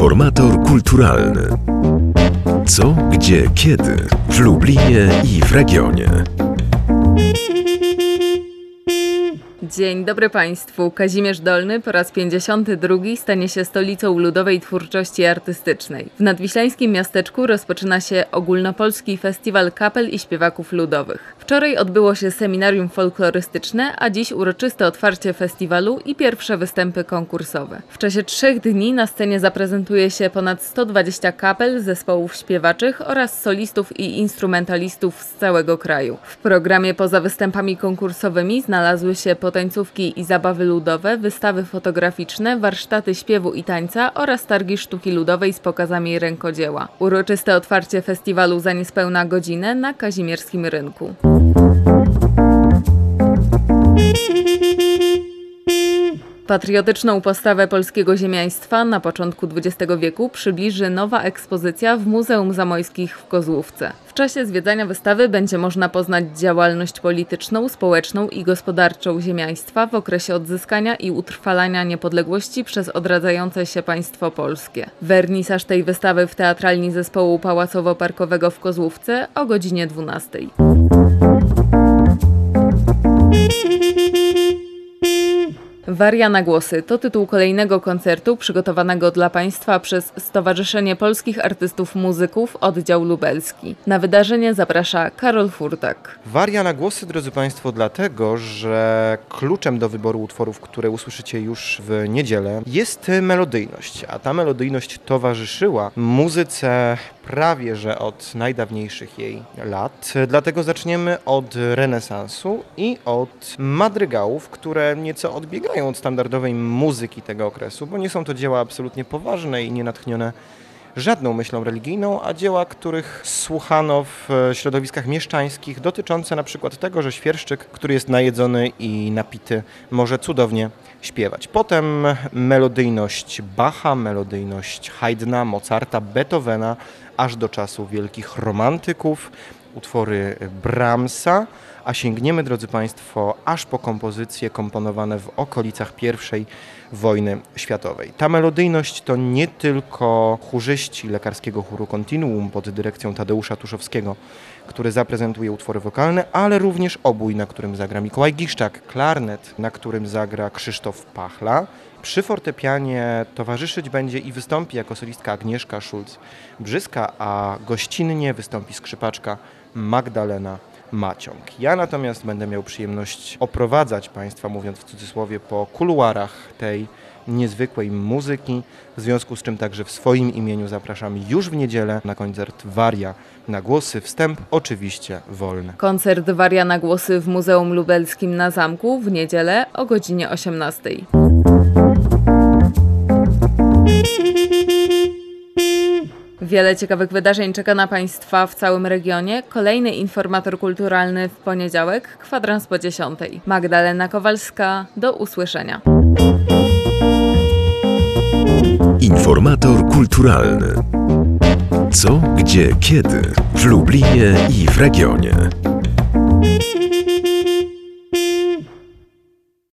Informator kulturalny. Co, gdzie, kiedy w Lublinie i w regionie. Dzień dobry Państwu. Kazimierz Dolny po raz 52 stanie się stolicą ludowej twórczości artystycznej. W nadwiślańskim miasteczku rozpoczyna się ogólnopolski festiwal kapel i śpiewaków ludowych. Wczoraj odbyło się seminarium folklorystyczne, a dziś uroczyste otwarcie festiwalu i pierwsze występy konkursowe. W czasie 3 dni na scenie zaprezentuje się ponad 120 kapel, zespołów śpiewaczych oraz solistów i instrumentalistów z całego kraju. W programie poza występami konkursowymi znalazły się tańcówki i zabawy ludowe, wystawy fotograficzne, warsztaty śpiewu i tańca oraz targi sztuki ludowej z pokazami rękodzieła. Uroczyste otwarcie festiwalu za niespełna godzinę na Kazimierskim Rynku. Patriotyczną postawę polskiego ziemiaństwa na początku XX wieku przybliży nowa ekspozycja w Muzeum Zamojskich w Kozłówce. W czasie zwiedzania wystawy będzie można poznać działalność polityczną, społeczną i gospodarczą ziemiaństwa w okresie odzyskania i utrwalania niepodległości przez odradzające się państwo polskie. Wernisaż tej wystawy w Teatralni Zespołu Pałacowo-Parkowego w Kozłówce o godzinie 12. Waria na głosy to tytuł kolejnego koncertu przygotowanego dla Państwa przez Stowarzyszenie Polskich Artystów Muzyków Oddział Lubelski. Na wydarzenie zaprasza Karol Furtak. Waria na głosy, drodzy Państwo, dlatego, że kluczem do wyboru utworów, które usłyszycie już w niedzielę, jest melodyjność, a ta melodyjność towarzyszyła muzyce prawie że od najdawniejszych jej lat. Dlatego zaczniemy od renesansu i od madrygałów, które nieco odbiegają od standardowej muzyki tego okresu, bo nie są to dzieła absolutnie poważne i nie natchnione żadną myślą religijną, a dzieła, których słuchano w środowiskach mieszczańskich, dotyczące na przykład tego, że świerszczyk, który jest najedzony i napity, może cudownie śpiewać. Potem melodyjność Bacha, melodyjność Haydna, Mozarta, Beethovena, aż do czasu wielkich romantyków, utwory Brahmsa, a sięgniemy, drodzy Państwo, aż po kompozycje komponowane w okolicach I wojny światowej. Ta melodyjność to nie tylko chórzyści lekarskiego chóru Continuum pod dyrekcją Tadeusza Tuszowskiego, który zaprezentuje utwory wokalne, ale również obój, na którym zagra Mikołaj Giszczak, klarnet, na którym zagra Krzysztof Pachla. Przy fortepianie towarzyszyć będzie i wystąpi jako solistka Agnieszka Szulc-Brzyska, a gościnnie wystąpi skrzypaczka Magdalena Maciąg. Ja natomiast będę miał przyjemność oprowadzać Państwa, mówiąc w cudzysłowie, po kuluarach tej niezwykłej muzyki, w związku z czym także w swoim imieniu zapraszam już w niedzielę na koncert Waria na głosy. Wstęp oczywiście wolny. Koncert Waria na głosy w Muzeum Lubelskim na Zamku w niedzielę o godzinie 18. Wiele ciekawych wydarzeń czeka na Państwa w całym regionie. Kolejny informator kulturalny w poniedziałek, kwadrans po 10. Magdalena Kowalska, do usłyszenia. Informator kulturalny. Co, gdzie, kiedy w Lublinie i w regionie.